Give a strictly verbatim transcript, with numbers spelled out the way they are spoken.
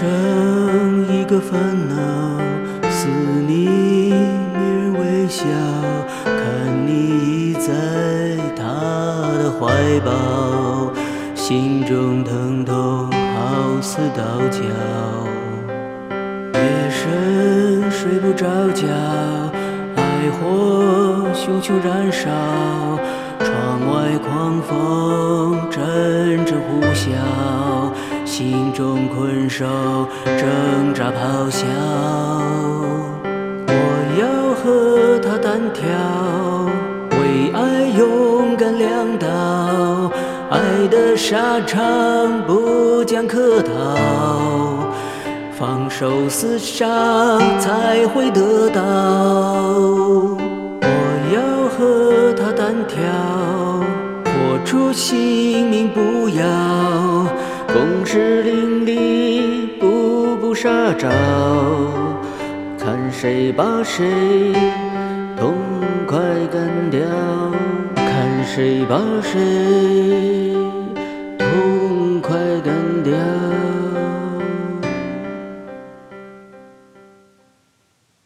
生一个烦恼，思你迷人微笑，看你倚在他的怀抱，心中疼痛好似刀绞。夜深睡不着觉，爱火熊熊燃烧，窗外狂风阵阵呼啸，心中困兽挣扎咆哮。我要和他单挑，为爱勇敢两刀，爱的沙场不讲客套，放手厮杀才会得到。我要和他单挑，豁出性命不要，攻势凌厉，步步杀招，看谁把谁痛快干掉，看谁把谁